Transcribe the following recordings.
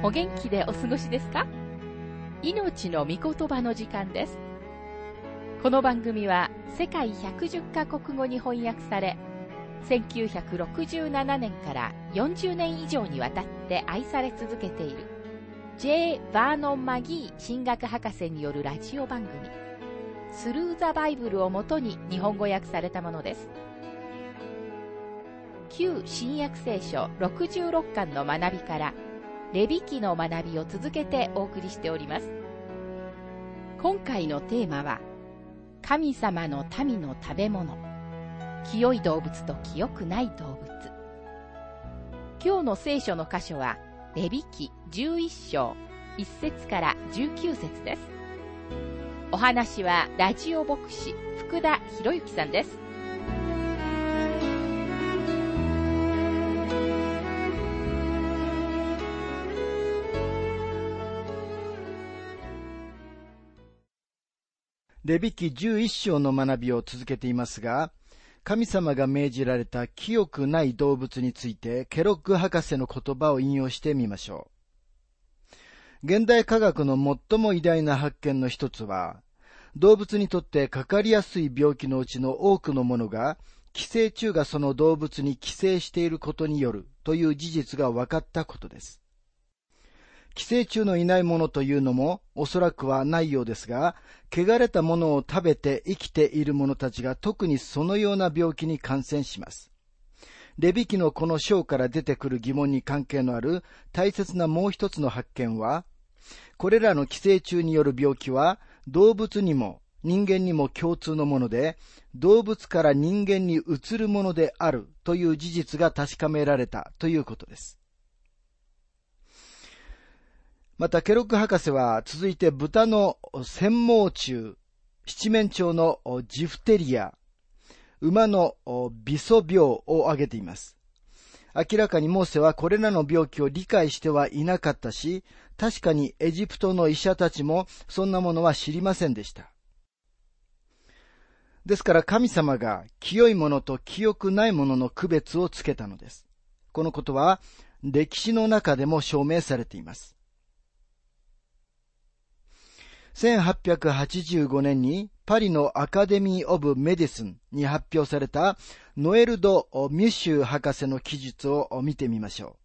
お元気でお過ごしですか？命の御言葉の時間です。この番組は世界110カ国語に翻訳され、1967年から40年以上にわたって愛され続けている J. バーノン・マギー神学博士によるラジオ番組スルー・ザ・バイブルをもとに日本語訳されたものです。旧新約聖書66巻の学びからレビ記の学びを続けてお送りしております。今回のテーマは神様の民の食べ物、清い動物と清くない動物。今日の聖書の箇所はレビ記11章1節から19節です。お話はラジオ牧師福田博之さんです。 レビ記11章の学びを続けていますが、神様が命じられた清くない動物についてケロッグ博士の言葉を引用してみましょう。現代科学の最も偉大な発見の一つは、動物にとってかかりやすい病気のうちの多くのものが寄生虫がその動物に寄生していることによるという事実が分かったことです。寄生虫のいないものというのもおそらくはないようですが、汚れたものを食べて生きている者たちが特にそのような病気に感染します。レビ記のこの章から出てくる疑問に関係のある大切なもう一つの発見は、これらの寄生虫による病気は動物にも人間にも共通のもので、動物から人間に移るものであるという事実が確かめられたということです。またケロッグ博士は続いて豚の繊毛虫、七面鳥のジフテリア、馬のビソ病を挙げています。明らかにモーセはこれらの病気を理解してはいなかったし、確かにエジプトの医者たちもそんなものは知りませんでした。ですから神様が清いものと清くないものの区別をつけたのです。このことは歴史の中でも証明されています。1885年にパリのアカデミー・オブ・メディスンに発表されたノエルド・ミュシュー博士の記述を見てみましょ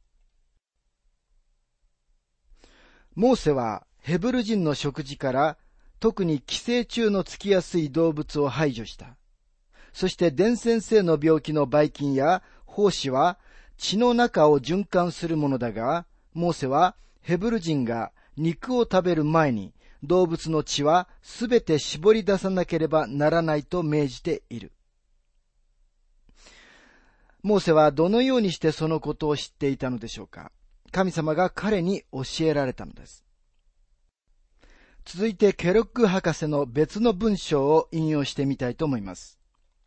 う。モーセはヘブル人の食事から特に寄生虫のつきやすい動物を排除した。そして伝染性の病気のばい菌や胞子は血の中を循環するものだが、モーセはヘブル人が肉を食べる前に動物の血はすべて絞り出さなければならないと命じている。モーセはどのようにしてそのことを知っていたのでしょうか。神様が彼に教えられたのです。続いてケロッグ博士の別の文章を引用してみたいと思います。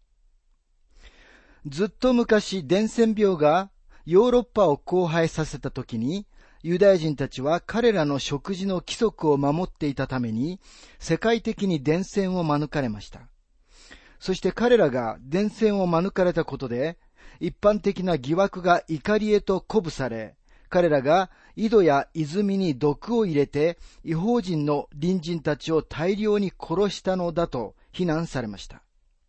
ずっと昔伝染病がヨーロッパを荒廃させたときに、ユダヤ人たちは彼らの食事の規則を守っていたために、世界的に伝染を免れました。そして彼らが伝染を免れたことで、一般的な疑惑が怒りへと鼓舞され、彼らが井戸や泉に毒を入れて、異邦人の隣人たちを大量に殺したのだと非難されました。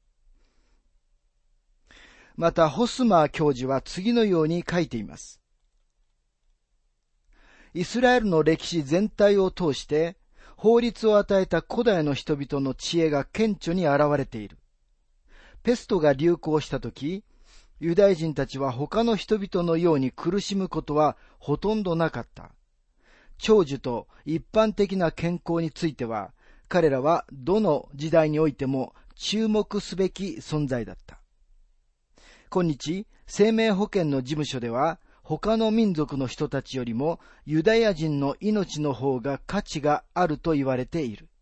また、ホスマー教授は次のように書いています。イスラエルの歴史全体を通して、法律を与えた古代の人々の知恵が顕著に現れている。ペストが流行したとき、ユダヤ人たちは他の人々のように苦しむことはほとんどなかった。長寿と一般的な健康については、彼らはどの時代においても注目すべき存在だった。今日、生命保険の事務所では、他の民族の人たちよりもユダヤ人の命の方が価値があると言われている。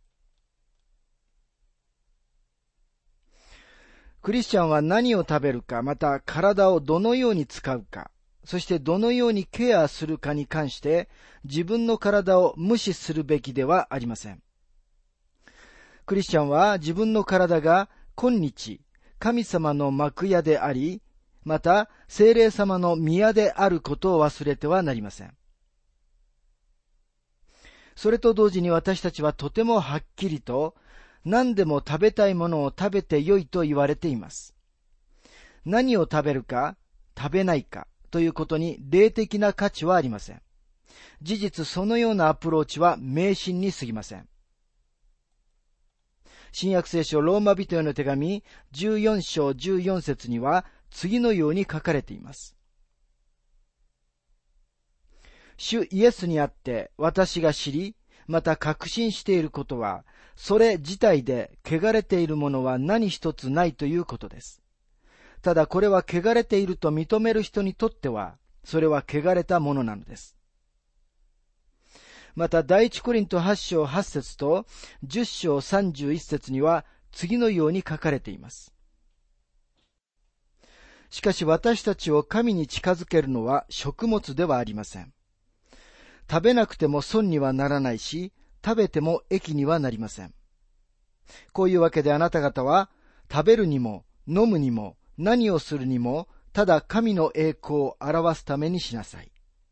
クリスチャンは何を食べるか、また体をどのように使うか、そしてどのようにケアするかに関して自分の体を無視するべきではありません。クリスチャンは自分の体が今日神様の幕屋であり、また聖霊様の宮であることを忘れてはなりません。 それと同時に私たちはとてもはっきりと、何でも食べたいものを食べてよいと言われています。何を食べるか、食べないかということに霊的な価値はありません。事実そのようなアプローチは迷信に過ぎません。新約聖書ローマ人への手紙14章14節には次のように書かれています。主イエスにあって私が知り、また確信していることは、それ自体で汚れているものは何一つないということです。ただこれは汚れていると認める人にとっては、それは汚れたものなのです。また第一コリント8章8節と10章31節には次のように書かれています。しかし私たちを神に近づけるのは食物ではありません。食べなくても損にはならないし、食べても益にはなりません。こういうわけであなた方は、食べるにも飲むにも何をするにも、ただ神の栄光を表すためにしなさい。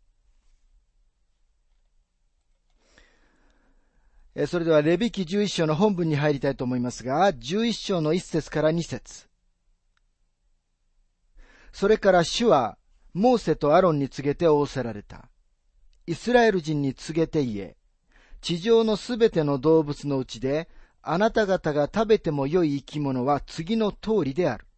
それではレビ記11章の本文に入りたいと思いますが、11章の1節から2節。それから主はモーセとアロンに告げて仰せられた。イスラエル人に告げて言え、地上のすべての動物のうちで、あなた方が食べても良い生き物は次の通りである。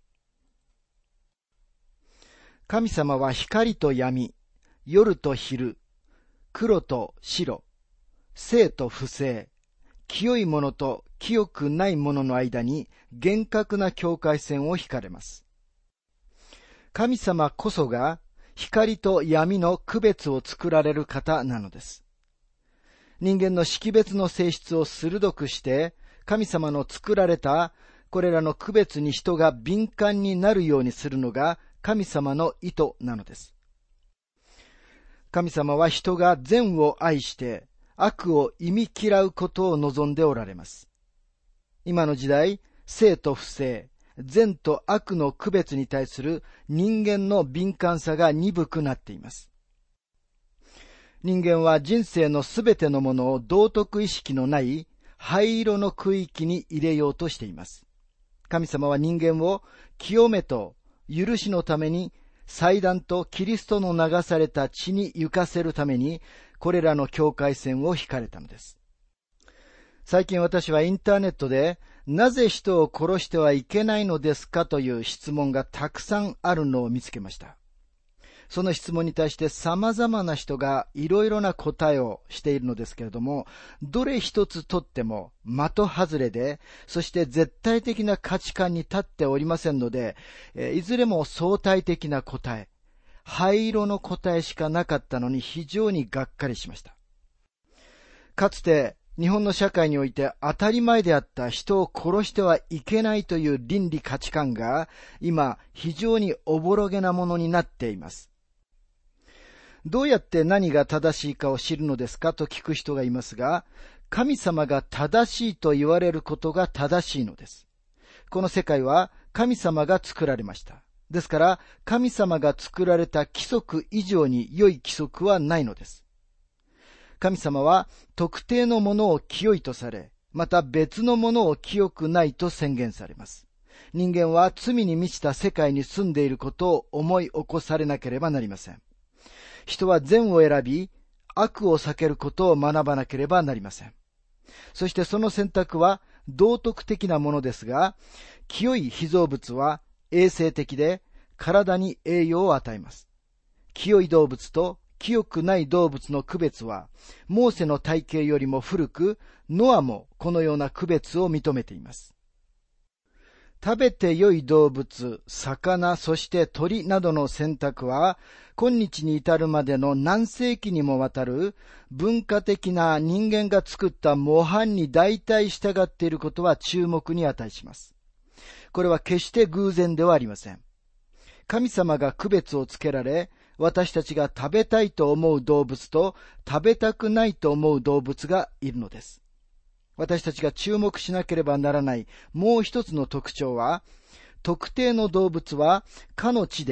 神様は光と闇、夜と昼、黒と白、正と不正、清いものと清くないものの間に厳格な境界線を引かれます。神様こそが光と闇の区別を作られる方なのです。人間の識別の性質を鋭くして、神様の作られたこれらの区別に人が敏感になるようにするのが神様の意図なのです。神様は人が善を愛して悪を忌み嫌うことを望んでおられます。今の時代、正と不正、善と悪の区別に対する人間の敏感さが鈍くなっています。人間は人生のすべてのものを道徳意識のない灰色の区域に入れようとしています。神様は人間を清めと許しのために祭壇とキリストの流された血に行かせるためにこれらの境界線を引かれたのです。最近私はインターネットでなぜ人を殺してはいけないのですかという質問がたくさんあるのを見つけました。その質問に対して様々な人がいろいろな答えをしているのですけれども、どれ一つとっても的外れで、そして絶対的な価値観に立っておりませんので、いずれも相対的な答え、灰色の答えしかなかったのに非常にがっかりしました。かつて日本の社会において当たり前であった人を殺してはいけないという倫理価値観が今非常におぼろげなものになっています。どうやって何が正しいかを知るのですかと聞く人がいますが、神様が正しいと言われることが正しいのです。この世界は神様が作られました。ですから神様が作られた規則以上に良い規則はないのです。神様は特定のものを清いとされ、また別のものを清くないと宣言されます。人間は罪に満ちた世界に住んでいることを思い起こされなければなりません。人は善を選び、悪を避けることを学ばなければなりません。そしてその選択は道徳的なものですが、清い被造物は衛生的で体に栄養を与えます。清い動物と清くない動物の区別は、モーセの体系よりも古く、ノアもこのような区別を認めています。食べて良い動物、魚、そして鳥などの選択は、今日に至るまでの何世紀にもわたる文化的な人間が作った模範に大体従っていることは注目に値します。これは決して偶然ではありません。神様が区別をつけられ、私たちが食べたいと思う動物と食べたくないと思う動物がいるのです。私たちが注目しなければならないもう一つの特徴は、特定の動物はかの地で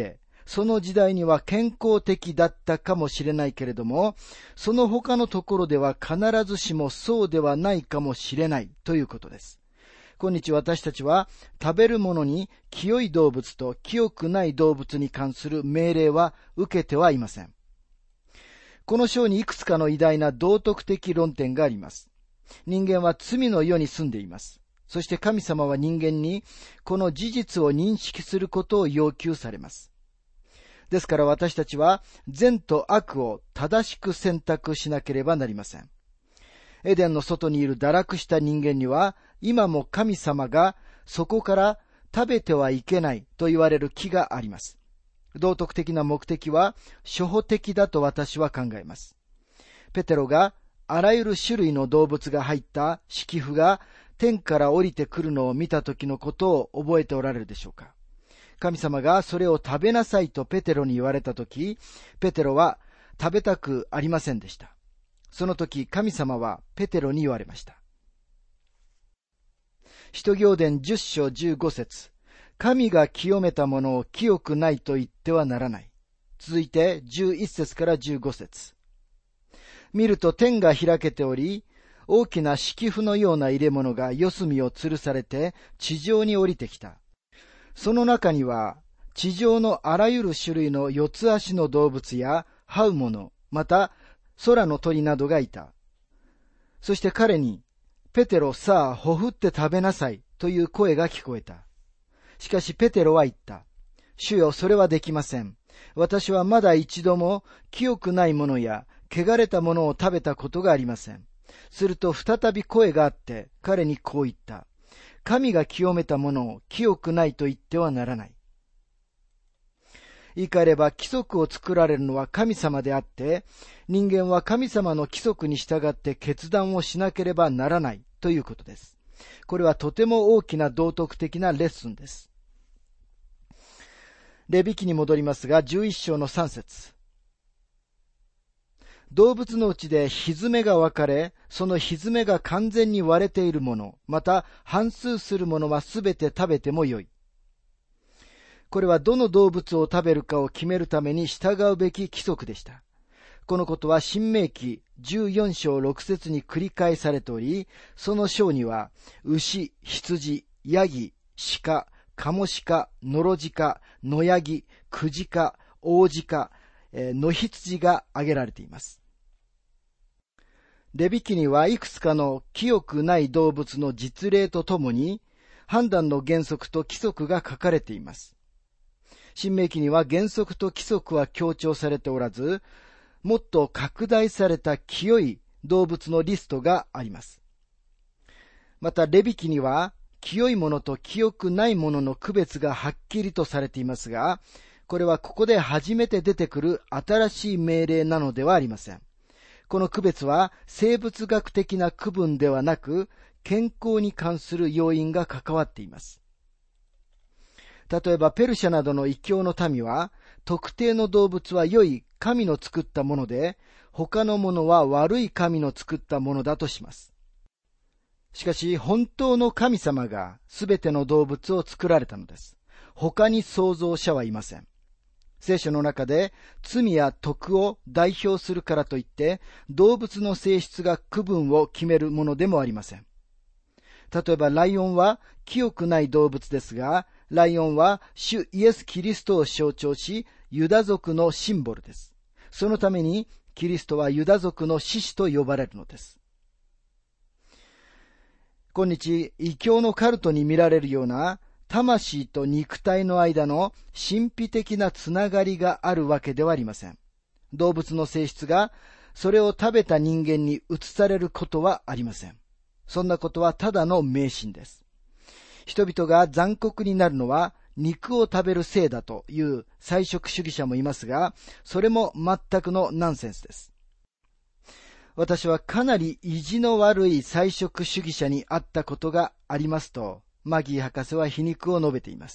その時代には健康的だったかもしれないけれども、その他のところでは必ずしもそうではないかもしれないということです。今日私たちは食べるものに清い動物と清くない動物に関する命令は受けてはいません。この章にいくつかの偉大な道徳的論点があります。人間は罪の世に住んでいます。そして神様は人間にこの事実を認識することを要求されます。ですから私たちは善と悪を正しく選択しなければなりません。エデンの外にいる堕落した人間には今も神様がそこから食べてはいけないと言われる木があります。道徳的な目的は初歩的だと私は考えます。ペテロがあらゆる種類の動物が入った敷布が天から降りてくるのを見た時のことを覚えておられるでしょうか。神様がそれを食べなさいとペテロに言われた時、ペテロは食べたくありませんでした。その時神様はペテロに言われました。使徒行伝10章15節、神が清めたものを清くないと言ってはならない。続いて11節から15節。見ると天が開けており、大きな敷布のような入れ物が四隅を吊るされて地上に降りてきた。その中には地上のあらゆる種類の四つ足の動物や這うもの、また空の鳥などがいた。そして彼に、ペテロ、さあほふって食べなさいという声が聞こえた。しかしペテロは言った。主よ、それはできません。私はまだ一度も清くないものや汚れたものを食べたことがありません。すると再び声があって彼にこう言った。神が清めたものを清くないと言ってはならない。言い換えれば規則を作られるのは神様であって、人間は神様の規則に従って決断をしなければならないということです。これはとても大きな道徳的なレッスンです。レビ記に戻りますが、11章の3節。動物のうちでひづめが分かれ、そのひづめが完全に割れているもの、また反数するものはすべて食べてもよい。これはどの動物を食べるかを決めるために従うべき規則でした。このことは申命記14章6節に繰り返されており、その章には牛、羊、ヤギ、鹿、カモシカ、ノロジカ、ノヤギ、クジカ、オオジカ、ノヒツジが挙げられています。レビ記にはいくつかの清くない動物の実例とともに判断の原則と規則が書かれています。申命記には原則と規則は強調されておらず、もっと拡大された清い動物のリストがあります。またレビ記には清いものと清くないものの区別がはっきりとされていますが、これはここで初めて出てくる新しい命令なのではありません。この区別は生物学的な区分ではなく、健康に関する要因が関わっています。例えばペルシャなどの異教の民は、特定の動物は良い神の作ったもので、他のものは悪い神の作ったものだとします。しかし本当の神様がすべての動物を作られたのです。他に創造者はいません。聖書の中で罪や徳を代表するからといって動物の性質が区分を決めるものでもありません。例えばライオンは清くない動物ですが、ライオンは主イエス・キリストを象徴し、ユダ族のシンボルです。そのためにキリストはユダ族の獅子と呼ばれるのです。今日異教のカルトに見られるような魂と肉体の間の神秘的なつながりがあるわけではありません。動物の性質がそれを食べた人間に移されることはありません。そんなことはただの迷信です。人々が残酷になるのは肉を食べるせいだという菜食主義者もいますが、それも全くのナンセンスです。私はかなり意地の悪い菜食主義者に会ったことがありますと、マギー博士は皮肉を述べています。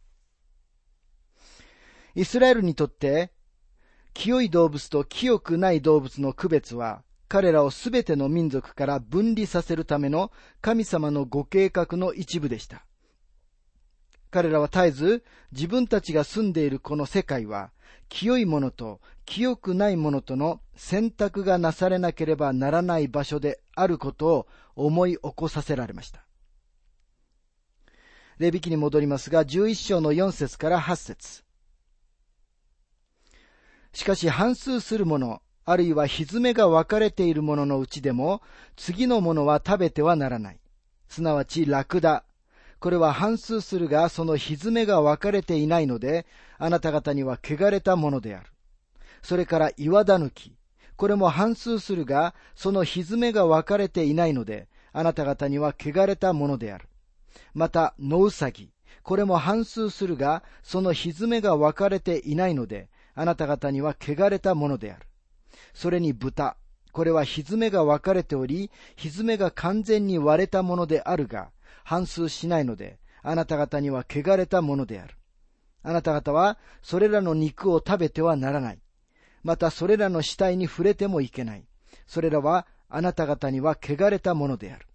イスラエルにとって清い動物と清くない動物の区別は、彼らをすべての民族から分離させるための神様のご計画の一部でした。 彼らは絶えず自分たちが住んでいるこの世界は、清いものと清くないものとの選択がなされなければならない場所であることを思い起こさせられました。レビ記に戻りますが、11章の4節から8節。しかし反数するもの、あるいはひずめが分かれているもののうちでも、次のものは食べてはならない。すなわちラクダ。これは反数するが、そのひずめが分かれていないので、あなた方には汚れたものである。それから岩だぬき。これも反数するが、そのひずめが分かれていないので、あなた方には汚れたものである。また、野うさぎ。これも反数するが、そのひずめが分かれていないので、あなた方には汚れたものである。それに豚。これはひずめが分かれており、ひずめが完全に割れたものであるが、反数しないので、あなた方には汚れたものである。あなた方は、それらの肉を食べてはならない。また、それらの死体に触れてもいけない。それらは、あなた方には汚れたものである。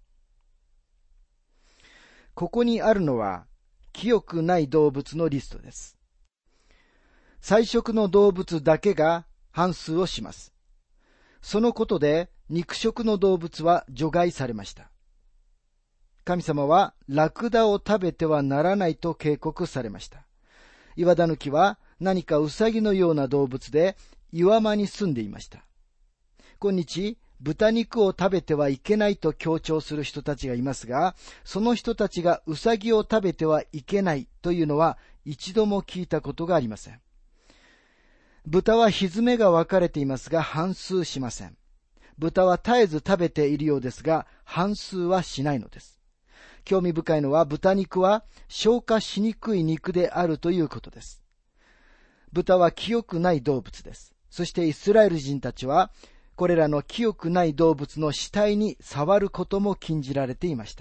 ここにあるのは、清くない動物のリストです。菜食の動物だけが反数をします。そのことで、肉食の動物は除外されました。神様はラクダを食べてはならないと警告されました。岩だぬきは何かウサギのような動物で岩間に住んでいました。今日、豚肉を食べてはいけないと強調する人たちがいますが、その人たちがウサギを食べてはいけないというのは一度も聞いたことがありません。豚はひずめが分かれていますが反数しません。豚は絶えず食べているようですが反数はしないのです。興味深いのは豚肉は消化しにくい肉であるということです。豚は清くない動物です。そしてイスラエル人たちはこれらの清くない動物の死体に触ることも禁じられていました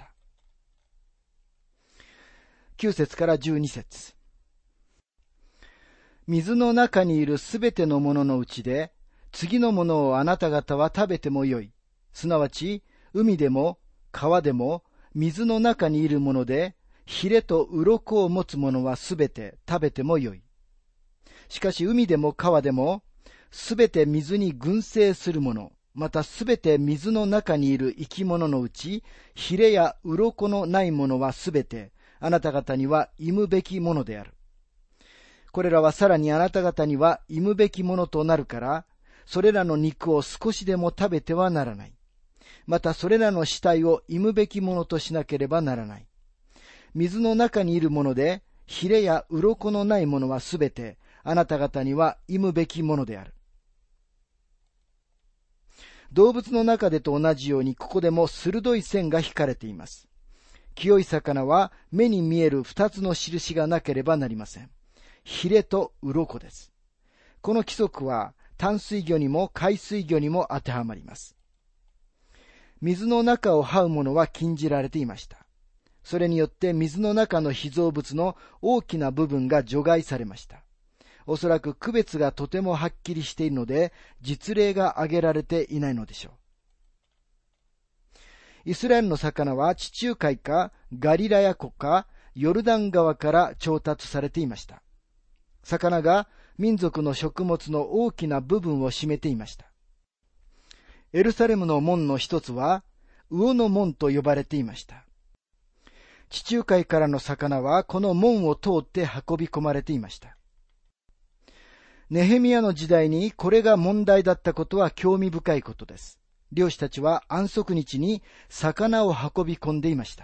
。9節から12節。水の中にいるすべてのもののうちで、次のものをあなた方は食べてもよい。すなわち、海でも川でも水の中にいるもので、ヒレと鱗を持つものはすべて食べてもよい。しかし海でも川でも、すべて水に群生するもの、またすべて水の中にいる生き物のうち、ヒレや鱗のないものはすべて、あなた方には忌むべきものである。これらはさらにあなた方には忌むべきものとなるから、それらの肉を少しでも食べてはならない。またそれらの死体を忌むべきものとしなければならない。水の中にいるもので、ヒレや鱗のないものはすべて、あなた方には忌むべきものである。動物の中でと同じように、ここでも鋭い線が引かれています。清い魚は目に見える二つの印がなければなりません。ヒレと鱗です。この規則は淡水魚にも海水魚にも当てはまります。水の中を這うものは禁じられていました。それによって水の中の被造物の大きな部分が除外されました。おそらく区別がとてもはっきりしているので、実例が挙げられていないのでしょう。イスラエルの魚は地中海かガリラヤ湖かヨルダン川から調達されていました。魚が民族の食物の大きな部分を占めていました。エルサレムの門の一つは魚の門と呼ばれていました。地中海からの魚はこの門を通って運び込まれていました。ネヘミヤの時代にこれが問題だったことは興味深いことです。漁師たちは安息日に魚を運び込んでいました。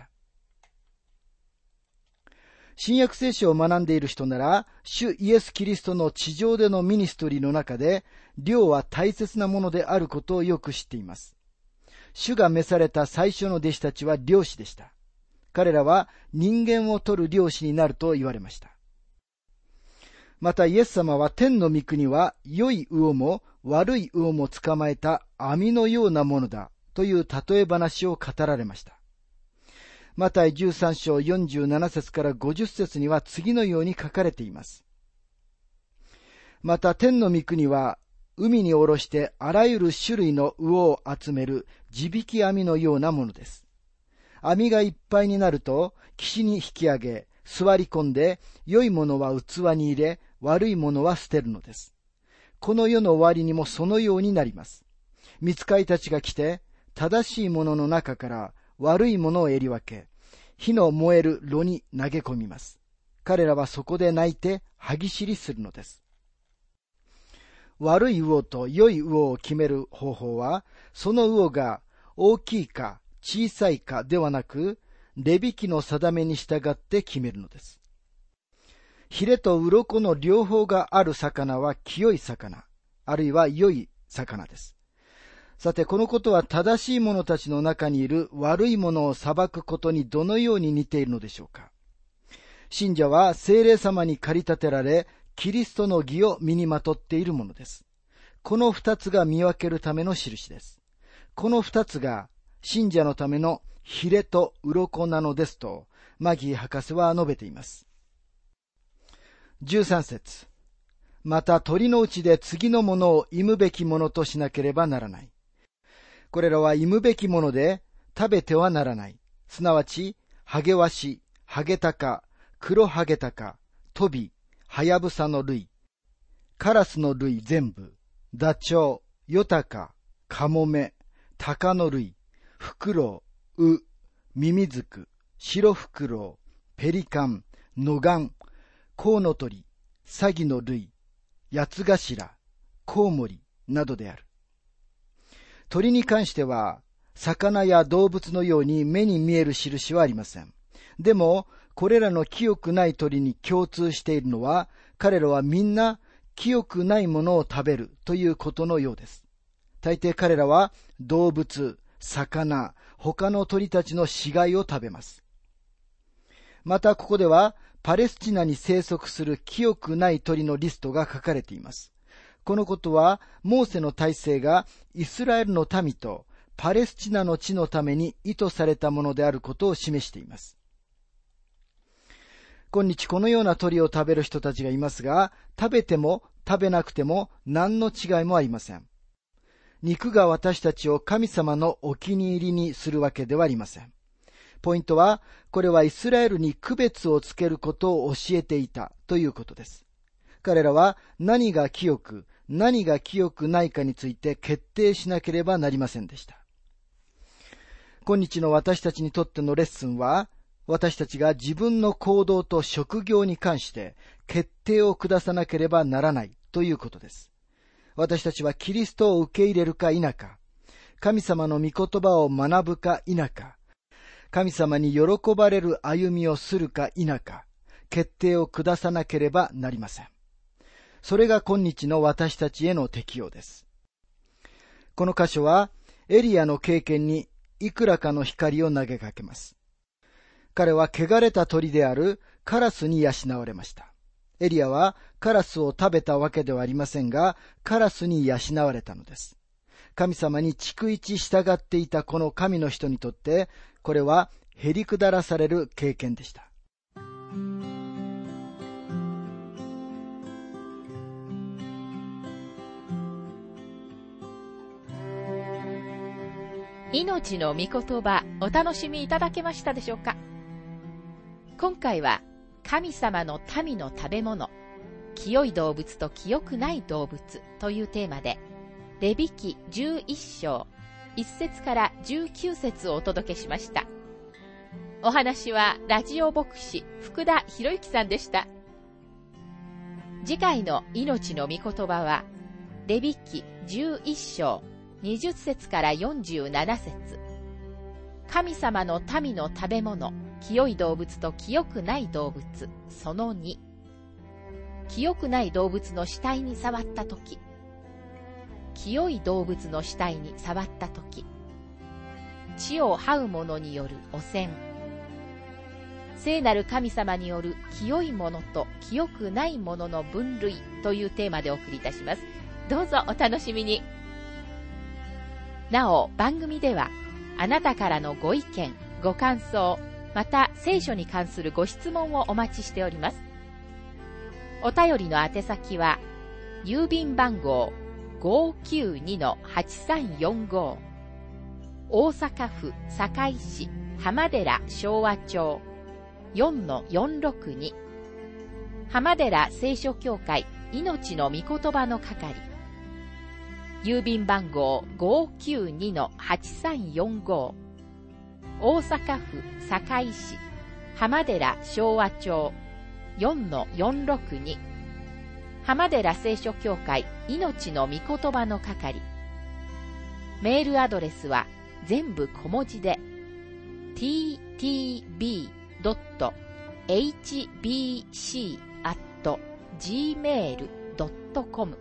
新約聖書を学んでいる人なら、主イエス・キリストの地上でのミニストリーの中で、漁は大切なものであることをよく知っています。主が召された最初の弟子たちは漁師でした。彼らは人間を取る漁師になると言われました。またイエス様は天の御国は良い魚も悪い魚も捕まえた網のようなものだという例え話を語られました。マタイ13章47節から50節には次のように書かれています。また天の御国は海に下ろしてあらゆる種類の魚を集める地引き網のようなものです。網がいっぱいになると岸に引き上げ、 座り込んで、良いものは器に入れ、悪いものは捨てるのです。この世の終わりにもそのようになります。御使いたちが来て、正しいものの中から悪いものをえり分け、火の燃える炉に投げ込みます。彼らはそこで泣いて歯ぎしりするのです。悪い魚と良い魚を決める方法は、その魚が大きいか小さいかではなく、レビ記の定めに従って決めるのです。ヒレと鱗の両方がある魚は清い魚、あるいは良い魚です。さて、このことは正しい者たちの中にいる悪い者を裁くことにどのように似ているのでしょうか。信者は聖霊様に駆り立てられ、キリストの義を身にまとっているものです。この二つが見分けるための印です。この二つが信者のためのヒレと鱗なのですと、マギー博士は述べています。13節。また鳥のうちで次のものを忌むべきものとしなければならない。これらは忌むべきもので食べてはならない。すなわち、ハゲワシ、ハゲタカ、黒ハゲタカ、トビ、ハヤブサの類、カラスの類全部、ダチョウ、ヨタカ、カモメ、タカの類、フクロウ、ミミズク、シロフクロウ、ペリカン、ノガン、コウノトリ、サギの類、ヤツガシラ、コウモリなどである。鳥に関しては、魚や動物のように目に見える印はありません。でも、これらの清くない鳥に共通しているのは、彼らはみんな清くないものを食べるということのようです。大抵彼らは動物、魚、他の鳥たちの死骸を食べます。またここでは、パレスチナに生息する清くない鳥のリストが書かれています。このことは、モーセの体制がイスラエルの民とパレスチナの地のために意図されたものであることを示しています。今日このような鳥を食べる人たちがいますが、食べても食べなくても何の違いもありません。肉が私たちを神様のお気に入りにするわけではありません。ポイントは、これはイスラエルに区別をつけることを教えていたということです。彼らは何が清く、何が清くないかについて決定しなければなりませんでした。今日の私たちにとってのレッスンは、私たちが自分の行動と職業に関して決定を下さなければならないということです。私たちはキリストを受け入れるか否か、神様の御言葉を学ぶか否か、神様に喜ばれる歩みをするか否か、決定を下さなければなりません。それが今日の私たちへの適用です。この箇所はエリアの経験にいくらかの光を投げかけます。彼は汚れた鳥であるカラスに養われました。エリアはカラスを食べたわけではありませんが、カラスに養われたのです。神様に逐一従っていたこの神の人にとって、これはへりくだらされる経験でした。 命の御言葉、お楽しみいただけましたでしょうか。今回は神様の民の食べ物、清い動物と清くない動物というテーマで、レビ記11章1節から19節をお届けしました。お話はラジオ牧師福田博之さんでした。次回の命の御言葉は、レビ記11章20節から47節。神様の民の食べ物、清い動物と清くない動物、その2。清くない動物の死体に触ったとき、清い動物の死体に触ったとき、血を這う者による汚染、聖なる神様による清いものと清くないものの分類というテーマでお送りいたします。どうぞお楽しみに。なお、番組ではあなたからのご意見、ご感想、また聖書に関するご質問をお待ちしております。お便りの宛先は、郵便番号 592-8345 大阪府堺市浜寺昭和町 4-462 浜寺聖書協会命の御言葉の係、郵便番号 592-8345 大阪府堺市浜寺昭和町 4-462 浜寺聖書協会命の御言葉の係。メールアドレスは全部小文字で ttb.hbc@gmail.com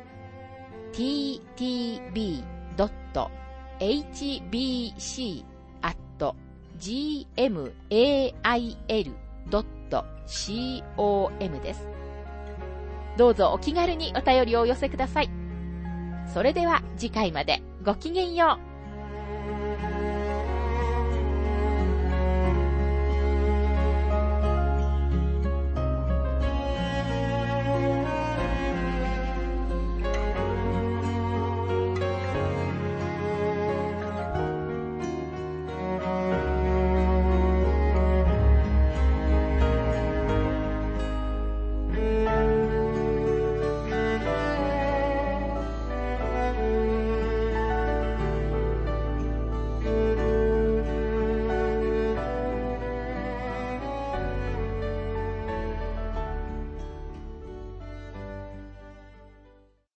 ttb.hbc@gmail.com です。どうぞお気軽にお便りをお寄せください。それでは次回までごきげんよう。